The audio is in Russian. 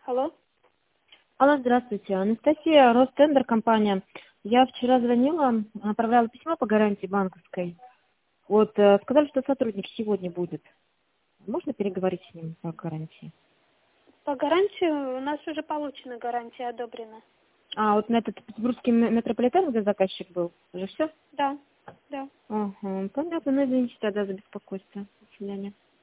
Алло. Алло, здравствуйте. Анастасия, Ростендер компания. Я вчера звонила, отправляла письмо по гарантии банковской. Вот, сказали, что сотрудник сегодня будет. Можно переговорить с ним по гарантии? По гарантии у нас уже получена гарантия, одобрена. А, вот на этот петербургский метрополитен, где заказчик был, уже все? Да, да. Ага, понятно, ну извините тогда за беспокойство. До свидания.